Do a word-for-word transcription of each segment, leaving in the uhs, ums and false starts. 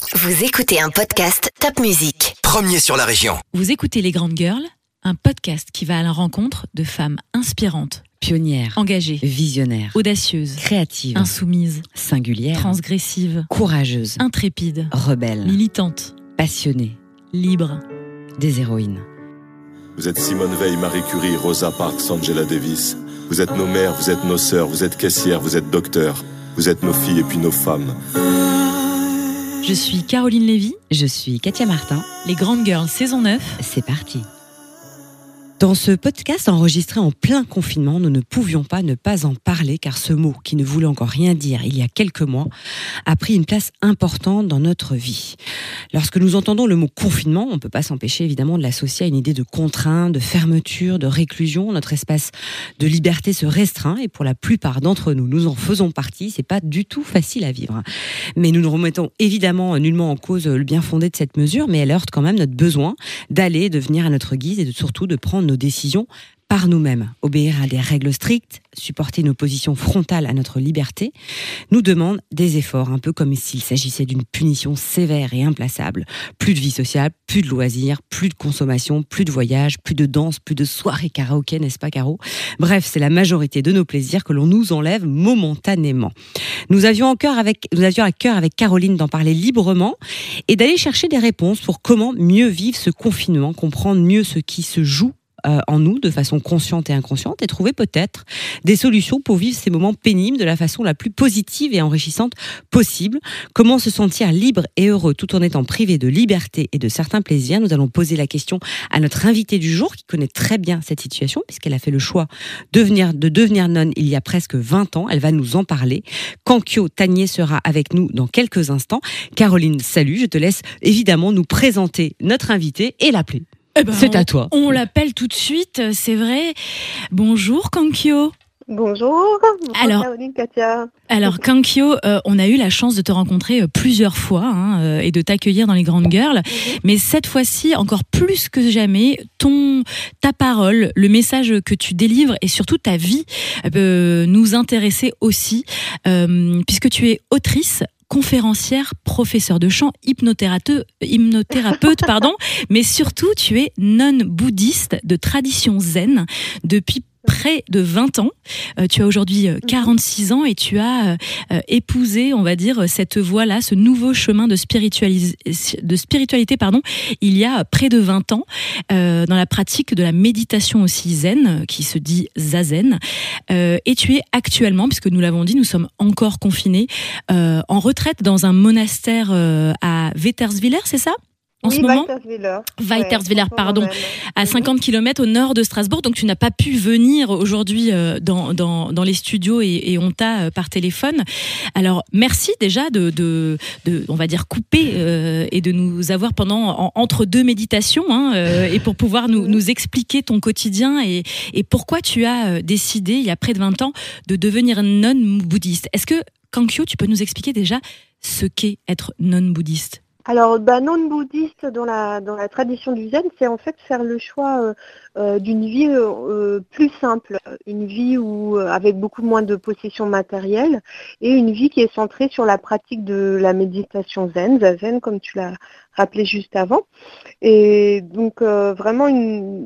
Vous écoutez un podcast Top Music. Premier sur la région. Vous écoutez Les Grandes Girls, un podcast qui va à la rencontre de femmes inspirantes, pionnières, engagées, visionnaires, audacieuses, créatives, insoumises, singulières, transgressives, courageuses, intrépides, rebelles, militantes, passionnées, libres. des héroïnes. Vous êtes Simone Veil, Marie Curie, Rosa Parks, Angela Davis. Vous êtes nos mères, vous êtes nos sœurs, vous êtes caissières, vous êtes docteurs. Vous êtes nos filles et puis nos femmes. Je suis Caroline Lévy. Je suis Katia Martin. Les Grandes Girls, saison neuf. C'est parti. Dans ce podcast enregistré en plein confinement, nous ne pouvions pas ne pas en parler car ce mot, qui ne voulait encore rien dire il y a quelques mois, a pris une place importante dans notre vie. Lorsque nous entendons le mot confinement, on ne peut pas s'empêcher évidemment de l'associer à une idée de contrainte, de fermeture, de réclusion. Notre espace de liberté se restreint et pour la plupart d'entre nous, nous en faisons partie. C'est pas du tout facile à vivre. Mais nous ne remettons évidemment nullement en cause le bien fondé de cette mesure, mais elle heurte quand même notre besoin d'aller, de venir à notre guise et de, surtout de prendre nos décisions par nous-mêmes. Obéir à des règles strictes, supporter une opposition frontale à notre liberté, nous demande des efforts, un peu comme s'il s'agissait d'une punition sévère et implaçable. Plus de vie sociale, plus de loisirs, plus de consommation, plus de voyages, plus de danse, plus de soirées karaoké, n'est-ce pas Caro ? Bref, c'est la majorité de nos plaisirs que l'on nous enlève momentanément. Nous avions, en cœur avec, nous avions à cœur avec Caroline d'en parler librement et d'aller chercher des réponses pour comment mieux vivre ce confinement, comprendre mieux ce qui se joue Euh, en nous de façon consciente et inconsciente et trouver peut-être des solutions pour vivre ces moments pénibles de la façon la plus positive et enrichissante possible. Comment se sentir libre et heureux tout en étant privé de liberté et de certains plaisirs? Nous allons poser la question à notre invitée du jour qui connaît très bien cette situation puisqu'elle a fait le choix de devenir, de devenir nonne il y a presque vingt ans. Elle va nous en parler. Kankyo Tanier sera avec nous dans quelques instants. Caroline, salut, je te laisse évidemment nous présenter notre invitée et l'appeler. Eh ben, c'est on, à toi. On l'appelle tout de suite, c'est vrai. Bonjour Kankyo. Bonjour. Bonjour Alors, Caroline, Katia. Alors Kankyo, euh, on a eu la chance de te rencontrer euh, plusieurs fois hein, euh, et de t'accueillir dans les Grandes Girls. Mm-hmm. Mais cette fois-ci, encore plus que jamais, ton, ta parole, le message que tu délivres et surtout ta vie euh, nous intéressait aussi, euh, puisque tu es autrice, conférencière, professeure de chant, hypnothérapeute, hypnothérapeute pardon, mais surtout tu es nonne bouddhiste de tradition zen depuis près de vingt ans. Euh, tu as aujourd'hui quarante-six ans et tu as euh, épousé, on va dire, cette voie-là, ce nouveau chemin de, spiritualis- de spiritualité pardon, il y a près de vingt ans, euh, dans la pratique de la méditation aussi zen, qui se dit zazen. Euh, et tu es actuellement, puisque nous l'avons dit, nous sommes encore confinés, euh, en retraite dans un monastère euh, à Weiterswiller, c'est ça ? En oui, ce moment, Weiterswiller, Weiterswiller, ouais, pardon, à cinquante kilomètres au nord de Strasbourg. Donc, tu n'as pas pu venir aujourd'hui euh, dans, dans, dans les studios et, et on t'a euh, par téléphone. Alors, merci déjà de, de, de on va dire, couper euh, et de nous avoir pendant en, entre deux méditations hein, euh, et pour pouvoir nous, nous expliquer ton quotidien et, et pourquoi tu as décidé, il y a près de vingt ans, de devenir nonne bouddhiste. Est-ce que, Kankyo, tu peux nous expliquer déjà ce qu'est être nonne bouddhiste ? Alors, bah, non-bouddhiste dans la, dans la tradition du zen, c'est en fait faire le choix euh, euh, d'une vie euh, plus simple, une vie où, euh, avec beaucoup moins de possessions matérielles et une vie qui est centrée sur la pratique de la méditation zen, zazen comme tu l'as rappelé juste avant. Et donc, euh, vraiment une...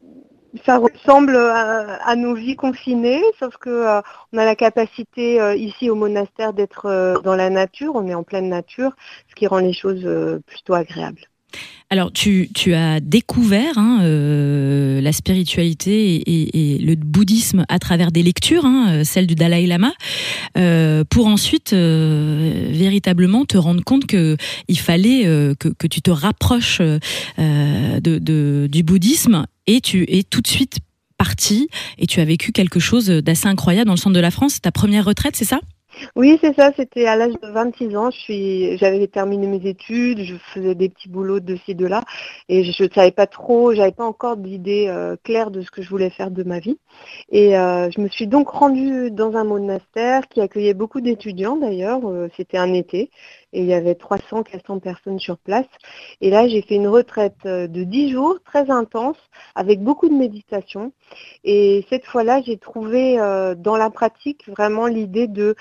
Ça ressemble à, à nos vies confinées, sauf que euh, on a la capacité euh, ici au monastère d'être euh, dans la nature, on est en pleine nature, ce qui rend les choses euh, plutôt agréables. Alors, tu, tu as découvert hein, euh, la spiritualité et, et, et le bouddhisme à travers des lectures, hein, celle du Dalai Lama, euh, pour ensuite euh, véritablement te rendre compte que il fallait euh, que, que tu te rapproches euh, de, de, du bouddhisme et tu es tout de suite parti et tu as vécu quelque chose d'assez incroyable dans le centre de la France. Ta première retraite, c'est ça ? Oui, c'est ça, c'était à l'âge de vingt-six ans, je suis, j'avais terminé mes études, je faisais des petits boulots de ci, de là, et je ne savais pas trop, j'avais pas encore d'idée euh, claire de ce que je voulais faire de ma vie. Et euh, je me suis donc rendue dans un monastère qui accueillait beaucoup d'étudiants d'ailleurs, euh, c'était un été, et il y avait trois cents à quatre cents personnes sur place. Et là, j'ai fait une retraite de dix jours, très intense, avec beaucoup de méditation. Et cette fois-là, j'ai trouvé euh, dans la pratique vraiment l'idée de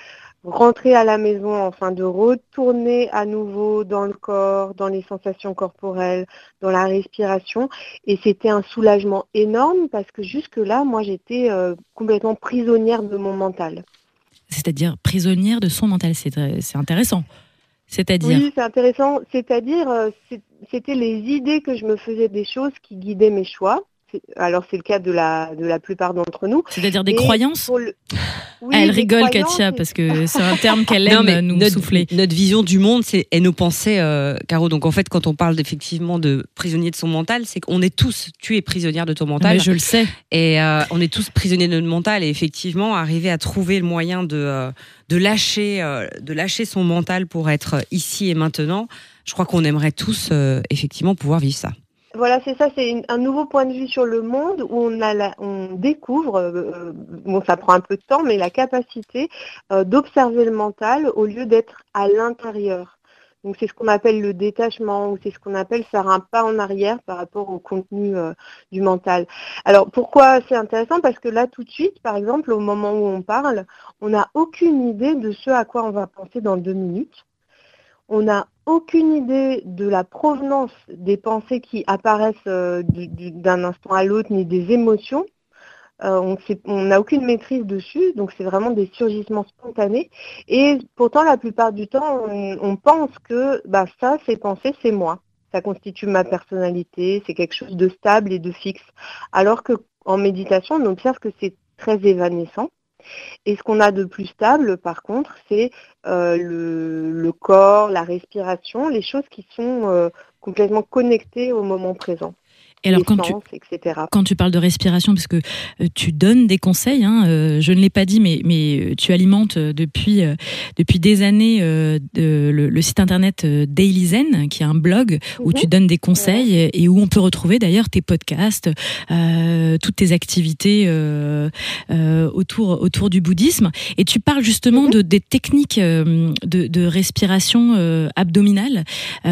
rentrer à la maison afin de retourner à nouveau dans le corps, dans les sensations corporelles, dans la respiration. Et c'était un soulagement énorme parce que jusque-là, moi, j'étais euh, complètement prisonnière de mon mental. C'est-à-dire prisonnière de son mental, c'est, c'est intéressant. C'est-à-dire Oui, c'est intéressant. C'est-à-dire, euh, c'est, c'était les idées que je me faisais des choses qui guidaient mes choix. C'est, alors, c'est le cas de la, de la plupart d'entre nous. C'est-à-dire des Et croyances le... oui, Elle des rigole, croyances, Katia, et... parce que c'est un terme qu'elle aime non, mais nous notre, souffler. Notre vision du monde, c'est et nos pensées, euh, Caro. Donc en fait, quand on parle effectivement de prisonnier de son mental, c'est qu'on est tous, tu es prisonnière de ton mental. Mais je le sais. Et euh, on est tous prisonniers de notre mental. Et effectivement, arriver à trouver le moyen de euh, de lâcher, euh, de lâcher son mental pour être ici et maintenant. Je crois qu'on aimerait tous euh, effectivement pouvoir vivre ça. Voilà, c'est ça, c'est une, un nouveau point de vue sur le monde où on, a la, on découvre, euh, bon ça prend un peu de temps, mais la capacité euh, d'observer le mental au lieu d'être à l'intérieur. Donc c'est ce qu'on appelle le détachement ou c'est ce qu'on appelle faire un pas en arrière par rapport au contenu euh, du mental. Alors pourquoi c'est intéressant ? Parce que là tout de suite, par exemple, au moment où on parle, on n'a aucune idée de ce à quoi on va penser dans deux minutes. On n'a aucune idée de la provenance des pensées qui apparaissent euh, du, du, d'un instant à l'autre, ni des émotions. Euh, on n'a aucune maîtrise dessus, donc c'est vraiment des surgissements spontanés. Et pourtant, la plupart du temps, on, on pense que bah, ça, ces pensées, c'est moi. Ça constitue ma personnalité, c'est quelque chose de stable et de fixe. Alors qu'en méditation, on observe que c'est très évanescent. Et ce qu'on a de plus stable, par contre, c'est euh, le, le corps, la respiration, les choses qui sont euh, complètement connectées au moment présent. Et alors, quand tu, et cetera. Quand tu parles de respiration, parce que euh, tu donnes des conseils, hein, euh, je ne l'ai pas dit, mais, mais tu alimentes depuis, euh, depuis des années euh, de, le, le site internet euh, Daily Zen, qui est un blog où mm-hmm. tu donnes des conseils ouais. et, et où on peut retrouver d'ailleurs tes podcasts, euh, toutes tes activités euh, euh, autour, autour du bouddhisme. Et tu parles justement mm-hmm. de, des techniques euh, de, de respiration euh, abdominale,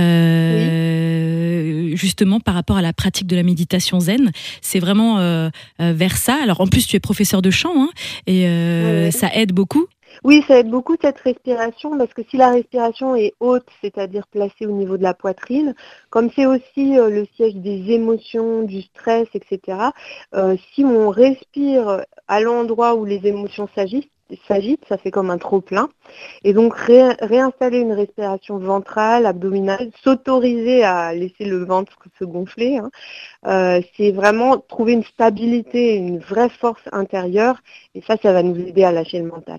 euh, oui. justement par rapport à la pratique de la méditation zen, c'est vraiment euh, euh, vers ça. Alors en plus tu es professeur de chant hein, et euh, oui. ça aide beaucoup. Oui, ça aide beaucoup cette respiration parce que si la respiration est haute, c'est-à-dire placée au niveau de la poitrine, comme c'est aussi euh, le siège des émotions, du stress, et cetera, euh, si on respire à l'endroit où les émotions s'agitent, s'agite, ça fait comme un trop-plein. Et donc ré- réinstaller une respiration ventrale, abdominale, s'autoriser à laisser le ventre se gonfler, hein, euh, c'est vraiment trouver une stabilité, une vraie force intérieure. Et ça, ça va nous aider à lâcher le mental.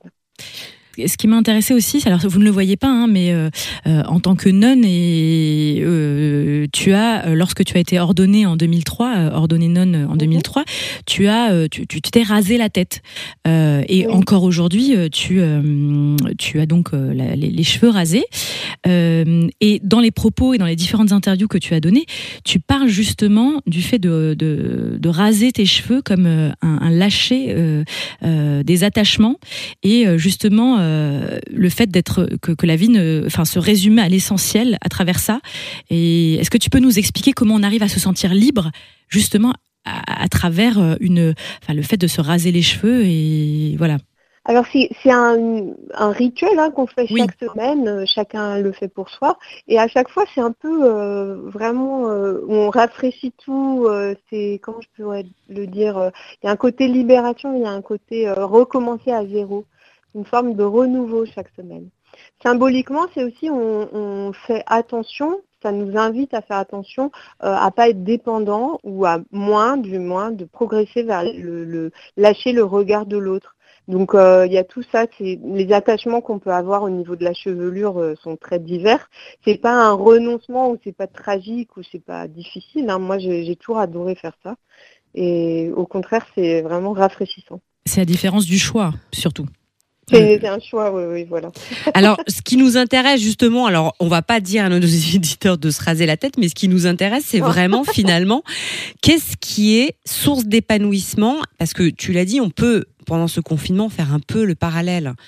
Ce qui m'a intéressé aussi, alors vous ne le voyez pas, hein, mais euh, euh, en tant que nonne, et euh, tu as, lorsque tu as été ordonnée en deux mille trois, euh, ordonnée nonne en deux mille trois, mmh. tu as, euh, tu, tu t'es rasé la tête. Euh, et oui. encore aujourd'hui, tu, euh, tu as donc euh, la, les, les cheveux rasés. Euh, et dans les propos et dans les différentes interviews que tu as données, tu parles justement du fait de, de, de raser tes cheveux comme un, un lâcher euh, euh, des attachements et euh, justement Euh, le fait d'être que, que la vie ne, enfin, se résume à l'essentiel à travers ça. Et est-ce que tu peux nous expliquer comment on arrive à se sentir libre justement à, à travers une, enfin, le fait de se raser les cheveux et voilà. Alors c'est, c'est un, un rituel hein, qu'on fait oui. chaque semaine, chacun le fait pour soi, et à chaque fois c'est un peu euh, vraiment, euh, on rafraîchit tout, euh, c'est, comment je pourrais le dire, euh, il y a un côté libération, il y a un côté euh, recommencer à zéro. Une forme de renouveau chaque semaine. Symboliquement, c'est aussi on, on fait attention, ça nous invite à faire attention euh, à pas être dépendant ou à moins, du moins, de progresser vers le, le lâcher le regard de l'autre. Donc euh, il y a tout ça, c'est, les attachements qu'on peut avoir au niveau de la chevelure euh, sont très divers. C'est pas un renoncement ou c'est pas tragique ou c'est pas difficile. Hein. Moi, j'ai, j'ai toujours adoré faire ça. Et au contraire, c'est vraiment rafraîchissant. C'est la différence du choix, surtout. C'est, c'est un choix, oui, oui, voilà. Alors, ce qui nous intéresse justement, alors on va pas dire à nos éditeurs de se raser la tête, mais ce qui nous intéresse, c'est vraiment finalement, qu'est-ce qui est source d'épanouissement ? Parce que tu l'as dit, on peut, pendant ce confinement, faire un peu le parallèle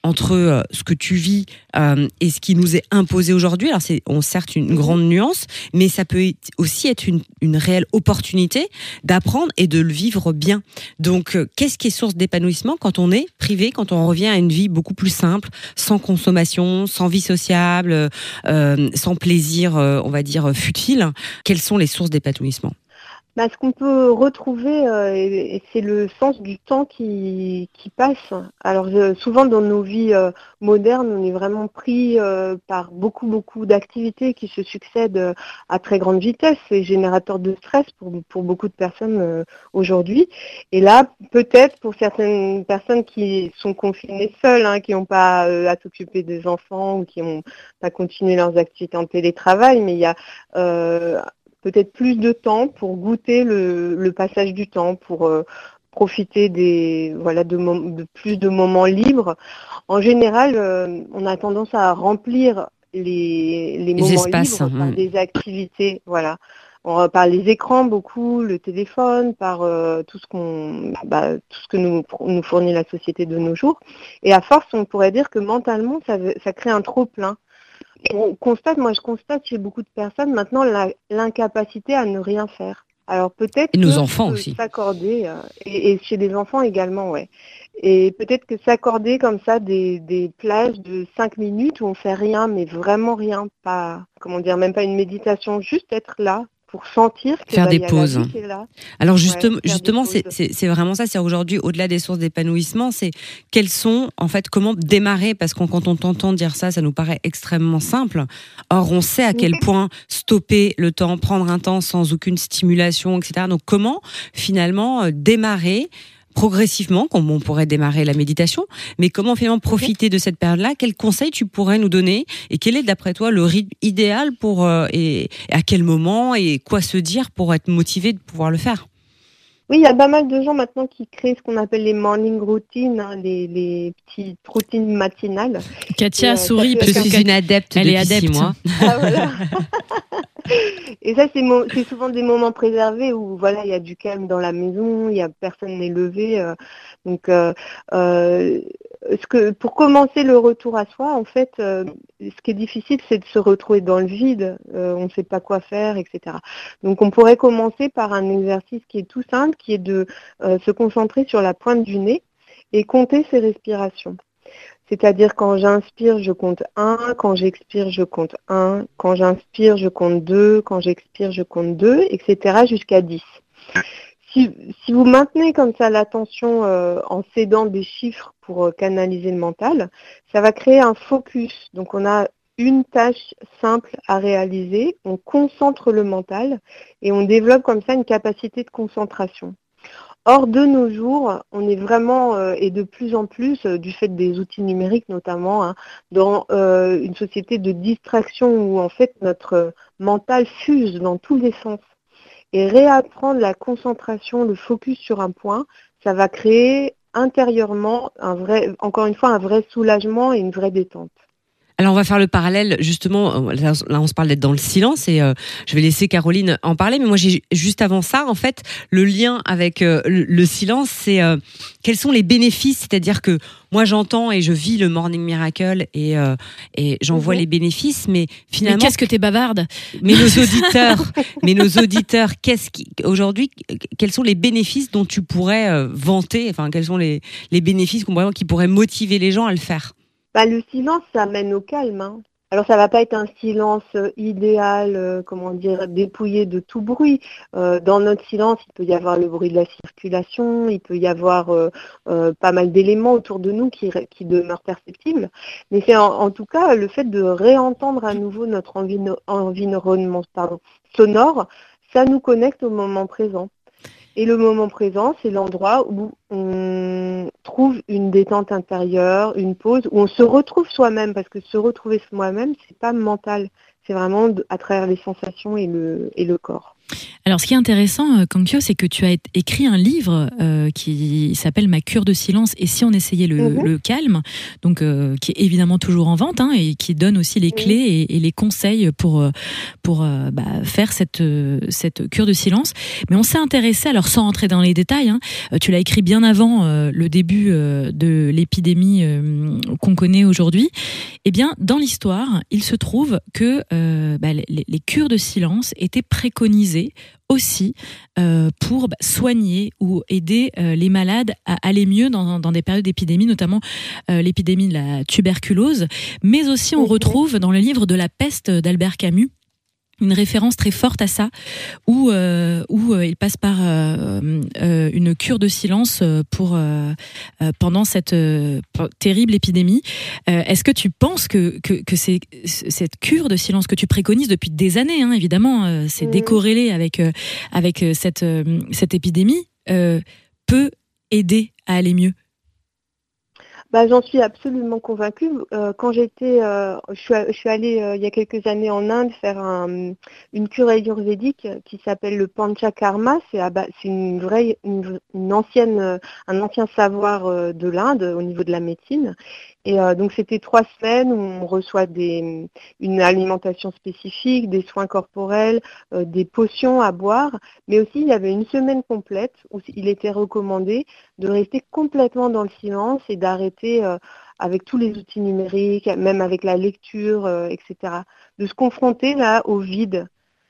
entre euh, ce que tu vis euh, et ce qui nous est imposé aujourd'hui. Alors c'est, on certes une grande nuance, mais ça peut aussi être une, une réelle opportunité d'apprendre et de le vivre bien. Donc, euh, qu'est-ce qui est source d'épanouissement quand on est privé, quand on revient à une vie beaucoup plus simple, sans consommation, sans vie sociable, euh, sans plaisir, euh, on va dire, futile? Quelles sont les sources d'épanouissement? Bah, ce qu'on peut retrouver, euh, et, et c'est le sens du temps qui, qui passe. Alors euh, souvent dans nos vies euh, modernes, on est vraiment pris euh, par beaucoup beaucoup d'activités qui se succèdent euh, à très grande vitesse. C'est générateur de stress pour, pour beaucoup de personnes euh, aujourd'hui. Et là, peut-être pour certaines personnes qui sont confinées seules, hein, qui n'ont pas euh, à s'occuper des enfants ou qui n'ont pas continué leurs activités en télétravail, mais il y a euh, peut-être plus de temps pour goûter le, le passage du temps, pour euh, profiter des voilà de, de plus de moments libres. En général, euh, on a tendance à remplir les, les, les moments espaces, libres par mmh. des activités, voilà. On, par les écrans beaucoup, le téléphone, par euh, tout ce qu'on, bah, tout ce que nous, nous fournit la société de nos jours. Et à force, on pourrait dire que mentalement, ça, ça crée un trop-plein. On constate, moi je constate chez beaucoup de personnes maintenant la, l'incapacité à ne rien faire. Alors peut-être et nos que enfants aussi. S'accorder, euh, et, et chez les enfants également, ouais. Et peut-être que s'accorder comme ça des, des plages de cinq minutes où on fait rien, mais vraiment rien, pas, comment dire, même pas une méditation, juste être là pour sentir que faire bah, des y a pauses. La vie qui est là. Alors justement, ouais, justement, c'est, c'est, c'est vraiment ça. C'est aujourd'hui, au-delà des sources d'épanouissement, c'est quelles sont, en fait, comment démarrer, parce que quand on t'entend dire ça, ça nous paraît extrêmement simple. Or, on sait à quel point stopper le temps, prendre un temps sans aucune stimulation, et cetera. Donc, comment finalement démarrer progressivement, comme on pourrait démarrer la méditation, mais comment finalement profiter de cette période-là? Quels conseils tu pourrais nous donner? Et quel est, d'après toi, le rythme idéal pour, euh, et, et à quel moment, et quoi se dire pour être motivé de pouvoir le faire? Oui, il y a pas mal de gens maintenant qui créent ce qu'on appelle les morning routines, hein, les, les petites routines matinales. Katia Et, euh, sourit Je parce suis que une adepte elle depuis est adepte. six mois. Ah, voilà. Et ça, c'est, mo- c'est souvent des moments préservés où voilà, il y a du calme dans la maison, il y a personne n'est levé. euh, donc, euh, euh, ce que, pour commencer le retour à soi, en fait, euh, ce qui est difficile, c'est de se retrouver dans le vide. Euh, on ne sait pas quoi faire, et cetera. Donc, on pourrait commencer par un exercice qui est tout simple, qui est de euh, se concentrer sur la pointe du nez et compter ses respirations. C'est-à-dire quand j'inspire, je compte un, quand j'expire, je compte un, quand j'inspire, je compte deux, quand j'expire, je compte deux, et cetera jusqu'à dix. Si, si vous maintenez comme ça l'attention euh, en cédant des chiffres pour euh, canaliser le mental, ça va créer un focus. Donc on a une tâche simple à réaliser, on concentre le mental et on développe comme ça une capacité de concentration. Or, de nos jours, on est vraiment, euh, et de plus en plus, euh, du fait des outils numériques notamment, hein, dans euh, une société de distraction où en fait notre euh, mental fuse dans tous les sens. Et réapprendre la concentration, le focus sur un point, ça va créer intérieurement, un vrai, encore une fois, un vrai soulagement et une vraie détente. Alors on va faire le parallèle justement, là on se parle d'être dans le silence et euh, je vais laisser Caroline en parler, mais moi j'ai juste avant ça en fait le lien avec euh, le, le silence, c'est euh, quels sont les bénéfices, c'est-à-dire que moi j'entends et je vis le Morning Miracle et, euh, et j'en vois Mhm. les bénéfices, mais finalement... Mais qu'est-ce que t'es bavarde? Mais nos auditeurs, mais nos auditeurs, qu'est-ce qui, aujourd'hui, quels sont les bénéfices dont tu pourrais euh, vanter, enfin quels sont les, les bénéfices qu'on pourrait, qui pourraient motiver les gens à le faire? Bah, le silence, ça mène au calme. Hein. Alors, ça va pas être un silence euh, idéal, euh, comment dire, dépouillé de tout bruit. Euh, dans notre silence, il peut y avoir le bruit de la circulation, il peut y avoir euh, euh, pas mal d'éléments autour de nous qui, qui demeurent perceptibles. Mais c'est en, en tout cas le fait de réentendre à nouveau notre envino- environnement pardon, sonore, ça nous connecte au moment présent. Et le moment présent, c'est l'endroit où on trouve une détente intérieure, une pause, où on se retrouve soi-même, parce que se retrouver soi-même, c'est pas mental, c'est vraiment de, à travers les sensations et le, et le corps. Alors, ce qui est intéressant, Kankyo, c'est que tu as écrit un livre euh, qui s'appelle Ma cure de silence et si on essayait le, mmh. le calme, donc euh, qui est évidemment toujours en vente hein, et qui donne aussi les mmh. clés et, et les conseils pour pour euh, bah, faire cette cette cure de silence. Mais on s'est intéressé, alors sans rentrer dans les détails, hein, tu l'as écrit bien avant euh, le début euh, de l'épidémie euh, qu'on connaît aujourd'hui. Eh bien, dans l'histoire, il se trouve que euh, bah, les, les cures de silence étaient préconisées aussi euh, pour bah, soigner ou aider euh, les malades à aller mieux dans, dans des périodes d'épidémie, notamment euh, l'épidémie de la tuberculose, mais aussi on retrouve dans le livre de la peste d'Albert Camus une référence très forte à ça, où euh, où euh, il passe par euh, euh, une cure de silence pour euh, euh, pendant cette euh, terrible épidémie. Euh, est-ce que tu penses que que que c'est cette cure de silence que tu préconises depuis des années, hein, évidemment, euh, c'est mmh. décorrélé avec euh, avec cette euh, cette épidémie, euh, peut aider à aller mieux? Bah, j'en suis absolument convaincue. Euh, quand j'étais, euh, je, suis, je suis allée euh, il y a quelques années en Inde faire un, une cure ayurvédique qui s'appelle le Panchakarma. C'est, c'est une vraie, une, une ancienne, un ancien savoir euh, de l'Inde au niveau de la médecine. Et euh, donc c'était trois semaines où on reçoit des, une alimentation spécifique, des soins corporels, euh, des potions à boire, mais aussi il y avait une semaine complète où il était recommandé de rester complètement dans le silence et d'arrêter euh, avec tous les outils numériques, même avec la lecture, euh, et cetera, de se confronter là au vide.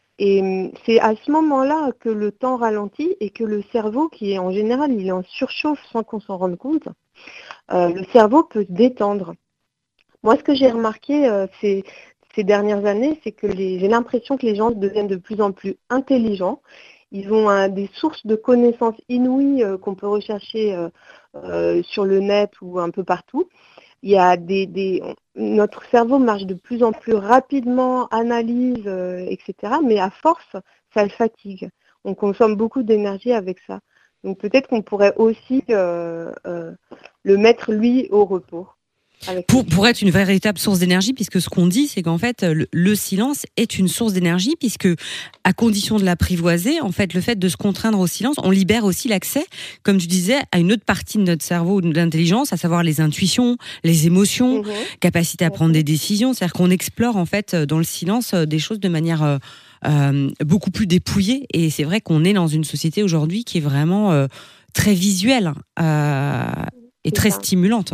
Et c'est à ce moment-là que le temps ralentit et que le cerveau, qui est en général, il est en surchauffe sans qu'on s'en rende compte, euh, le cerveau peut se détendre. Moi, ce que j'ai remarqué euh, ces, ces dernières années, c'est que les, j'ai l'impression que les gens deviennent de plus en plus intelligents. Ils ont un, des sources de connaissances inouïes euh, qu'on peut rechercher euh, euh, sur le net ou un peu partout. Il y a des, des, notre cerveau marche de plus en plus rapidement, analyse, euh, et cetera. Mais à force, ça le fatigue. On consomme beaucoup d'énergie avec ça. Donc peut-être qu'on pourrait aussi euh, euh, le mettre, lui, au repos. Pour, pour être une véritable source d'énergie, puisque ce qu'on dit, c'est qu'en fait, le, le silence est une source d'énergie, puisque à condition de l'apprivoiser, en fait, le fait de se contraindre au silence, on libère aussi l'accès, comme tu disais, à une autre partie de notre cerveau, de l'intelligence, à savoir les intuitions, les émotions, mmh. capacité à prendre des décisions. C'est-à-dire qu'on explore, en fait, dans le silence, des choses de manière euh, euh, beaucoup plus dépouillée. Et c'est vrai qu'on est dans une société aujourd'hui qui est vraiment euh, très visuelle euh, et c'est très ça. Stimulante.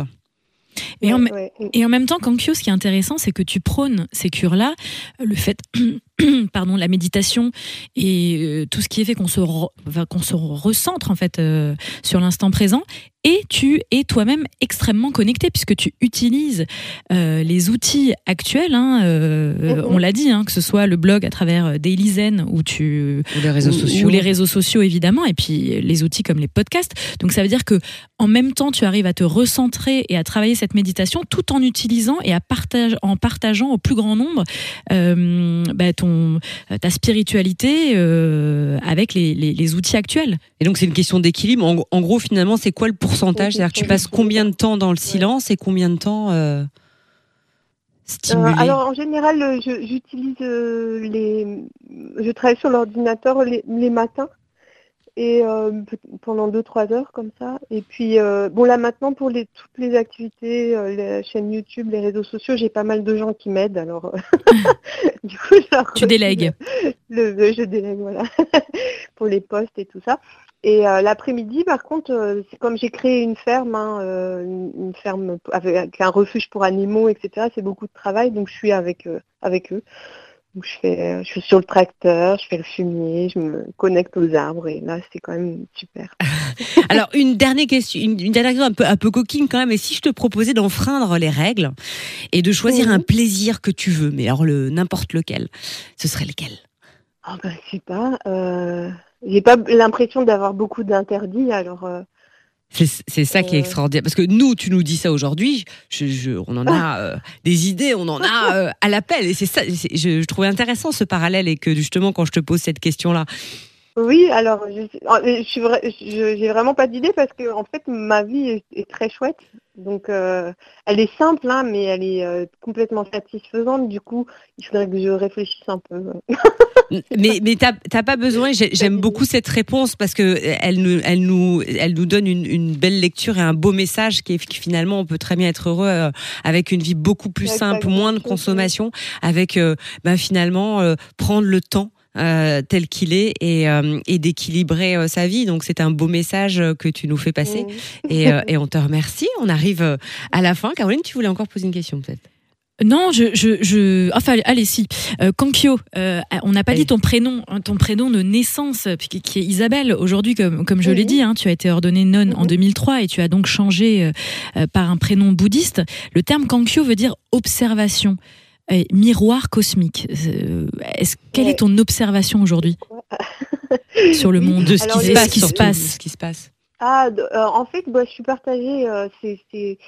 Et, ouais, en, ouais. et en même temps, Kankyo, ce qui est intéressant, c'est que tu prônes ces cures-là, le fait, pardon, la méditation et euh, tout ce qui est fait qu'on se, re, enfin, qu'on se recentre en fait euh, sur l'instant présent. Et tu es toi-même extrêmement connecté puisque tu utilises euh, les outils actuels. Hein, euh, mm-hmm. On l'a dit, hein, que ce soit le blog à travers Daily Zen ou tu ou les réseaux ou, sociaux, ou les réseaux sociaux évidemment, et puis les outils comme les podcasts. Donc ça veut dire que en même temps, tu arrives à te recentrer et à travailler cette méditation tout en utilisant et à partage, en partageant au plus grand nombre euh, bah, ton ta spiritualité euh, avec les, les, les outils actuels. Et donc c'est une question d'équilibre. En, en gros, finalement, c'est quoi le pourcentage ? C'est-à-dire que tu passes combien de temps dans le silence et combien de temps euh, stimulé ? euh, Alors en général, je, j'utilise euh, les, je travaille sur l'ordinateur les, les matins et euh, pendant deux trois heures comme ça. Et puis euh, bon là maintenant pour les toutes les activités, euh, les chaînes YouTube, les réseaux sociaux, j'ai pas mal de gens qui m'aident. Alors du coup, tu délègues. Le, le, je délègue voilà pour les posts et tout ça. Et euh, l'après-midi, par contre, euh, c'est comme j'ai créé une ferme, hein, euh, une, une ferme avec un refuge pour animaux, et cetera. C'est beaucoup de travail, donc je suis avec euh, avec eux. Donc je fais, je suis sur le tracteur, je fais le fumier, je me connecte aux arbres, et là c'est quand même super. Alors une dernière question, une, une dernière question un peu un peu coquine quand même. Et si je te proposais d'enfreindre les règles et de choisir mmh. un plaisir que tu veux, mais alors le n'importe lequel, ce serait lequel ? Ah oh, ben je sais pas. Euh... J'ai pas l'impression d'avoir beaucoup d'interdits, alors. Euh, c'est, c'est ça euh... qui est extraordinaire, parce que nous, tu nous dis ça aujourd'hui, je, je, on en a euh, des idées, on en a euh, à l'appel, et c'est ça. C'est, je, je trouvais intéressant ce parallèle, et que justement, quand je te pose cette question-là. Oui, alors je, je suis vrai, je, j'ai vraiment pas d'idée parce que en fait ma vie est, est très chouette. Donc, euh, elle est simple, hein, mais elle est euh, complètement satisfaisante. Du coup, il faudrait que je réfléchisse un peu. mais mais t'as, t'as pas besoin. J'ai, j'aime beaucoup cette réponse parce que elle nous, elle nous, elle nous donne une, une belle lecture et un beau message qui est que finalement on peut très bien être heureux euh, avec une vie beaucoup plus simple, moins de consommation, avec euh, ben finalement euh, prendre le temps. Euh, tel qu'il est et, euh, et d'équilibrer euh, sa vie. Donc c'est un beau message que tu nous fais passer mmh. et, euh, et on te remercie. On arrive à la fin. Caroline, tu voulais encore poser une question peut-être? Non, je, je, je, enfin, allez, si. Euh, Kankyo, euh, on n'a pas allez. dit ton prénom, ton prénom de naissance, qui est Isabelle. Aujourd'hui, comme, comme je oui. l'ai dit, hein, tu as été ordonnée nonne oui. en deux mille trois et tu as donc changé euh, par un prénom bouddhiste. Le terme Kankyo veut dire observation. Et miroir cosmique. Est-ce, quelle ouais. est ton observation aujourd'hui sur le monde, de ce, Alors, qui, se, ce qui se passe, ce qui se passe Ah, euh, en fait, bah, je suis partagée. Euh, c'est, c'est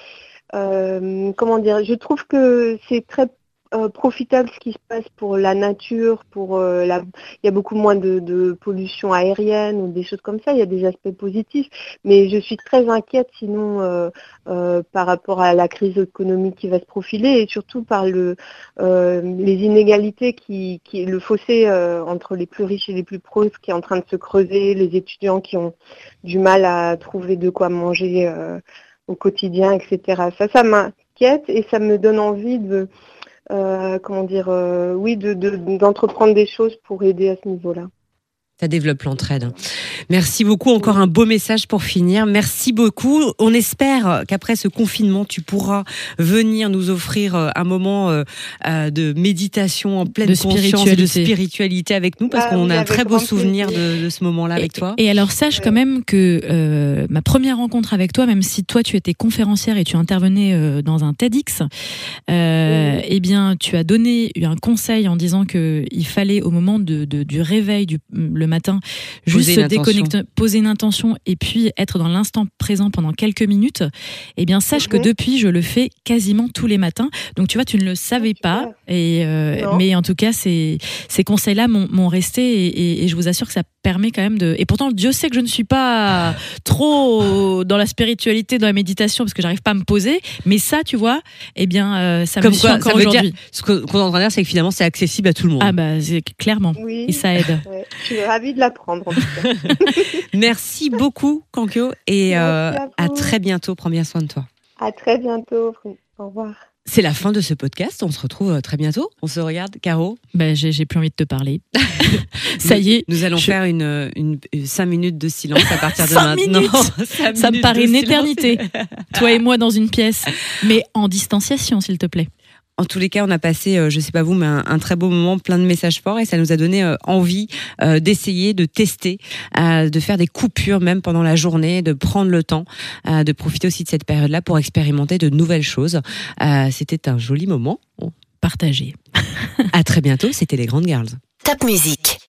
euh, comment dire Je trouve que c'est très euh, profitable ce qui se passe pour la nature, pour euh, la. Il y a beaucoup moins de, de pollution aérienne ou des choses comme ça. Il y a des aspects positifs, mais je suis très inquiète sinon euh, euh, par rapport à la crise économique qui va se profiler et surtout par le euh, les inégalités qui, qui le fossé euh, entre les plus riches et les plus pauvres qui est en train de se creuser, les étudiants qui ont du mal à trouver de quoi manger euh, au quotidien, et cetera. Ça, ça m'inquiète et ça me donne envie de Euh, comment dire, euh, oui, de, de, d'entreprendre des choses pour aider à ce niveau-là. Ça développe l'entraide. Merci beaucoup. Encore un beau message pour finir. Merci beaucoup. On espère qu'après ce confinement, tu pourras venir nous offrir un moment de méditation en pleine de conscience, de spiritualité avec nous, parce ah, qu'on oui, a un très beau souvenir de, de ce moment-là et, avec toi. Et alors, sache ouais. quand même que euh, ma première rencontre avec toi, même si toi, tu étais conférencière et tu intervenais euh, dans un TEDx, euh, oui. eh bien, tu as donné un conseil en disant qu'il fallait, au moment de, de, du réveil, du, le matin, juste se déconnecter, poser une intention et puis être dans l'instant présent pendant quelques minutes, eh bien sache okay. que depuis je le fais quasiment tous les matins. Donc tu vois, tu ne le savais oh, pas, et euh, mais en tout cas ces ces conseils-là m'ont, m'ont resté et, et, et je vous assure que ça permet quand même de. Et pourtant Dieu sait que je ne suis pas trop dans la spiritualité, dans la méditation parce que j'arrive pas à me poser. Mais ça, tu vois, eh bien euh, ça Comme me suit quoi, encore ça veut aujourd'hui. Dire, ce qu'on est en train de dire, c'est que finalement c'est accessible à tout le monde. Ah bah c'est clairement. Oui. Et ça aide. Ouais. Je suis ravie de l'apprendre en tout cas. Merci beaucoup Kankyo et euh, à, à très bientôt. Prends bien soin de toi. À très bientôt. Au revoir. C'est la fin de ce podcast. On se retrouve très bientôt. On se regarde, Caro. Ben, j'ai, j'ai plus envie de te parler. Ça y est. Nous allons je... faire une, une, une cinq minutes de silence à partir de maintenant. Ça me paraît une éternité. Toi et moi dans une pièce, mais en distanciation, s'il te plaît. En tous les cas, on a passé, euh, je sais pas vous, mais un, un très beau moment, plein de messages forts, et ça nous a donné euh, envie euh, d'essayer, de tester, euh, de faire des coupures même pendant la journée, de prendre le temps, euh, de profiter aussi de cette période-là pour expérimenter de nouvelles choses. Euh, c'était un joli moment. Partagé. À très bientôt. C'était les Grandes Girls. Top Music.